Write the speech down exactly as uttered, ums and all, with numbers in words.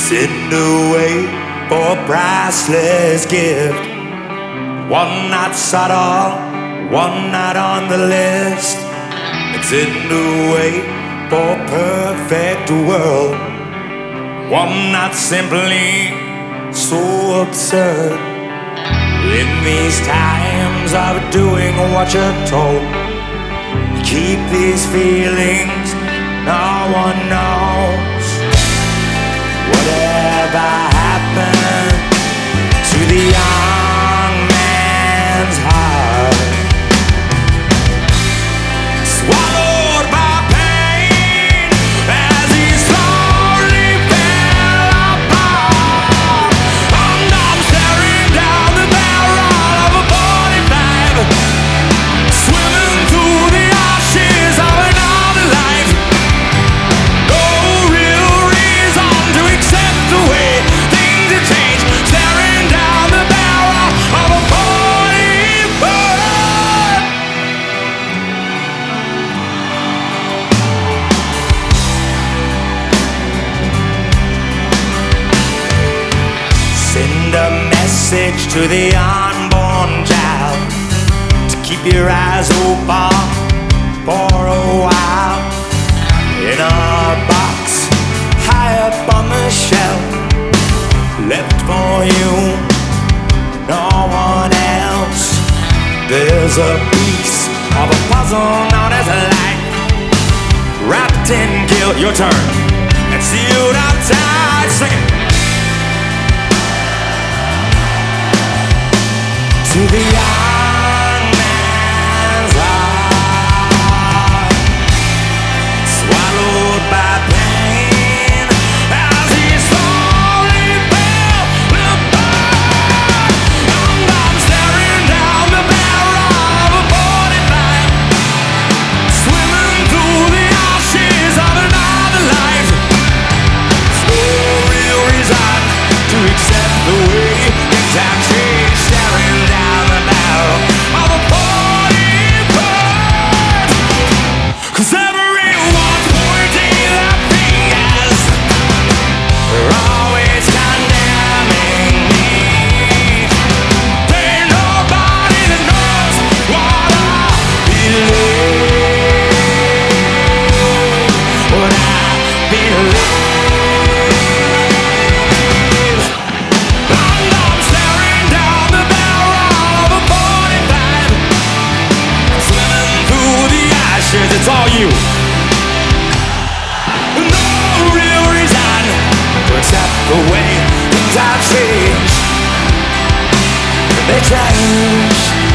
Sit and wait for a priceless gift. One not subtle, one not on the list. It's in the wait for a perfect world. One not simply so absurd. In these times of doing what you're told, keep these feelings, no one knows. Whatever happened to the young man's heart? Swallowed by pain as he slowly fell apart. And I'm staring down the barrel of a forty-five, swimming through the ashes of another life. No real reason to accept the way things have changed. Staring down the barrel of a forty-five. Send a message to the unborn child to keep your eyes open for a while. In a box high up on the shelf, left for you, no one else. There's a piece of a puzzle known as life, wrapped in guilt. Your turn, and sealed outside. Sing it. To the young man's heart, swallowed by pain as he slowly fell apart. And I'm staring down the barrel of a forty-five, swimming through the ashes of another life. No real reason to accept the way things have changed. Staring down the barrel of a forty-five, 'cause everyone's pointing their fingers, they're always condemning me. There ain't nobody that knows what I believe, what I believe. And I'm staring down the barrel of a forty-five, swimming through the ashes. It's all you. No real reason to accept the way things have changed. They changed.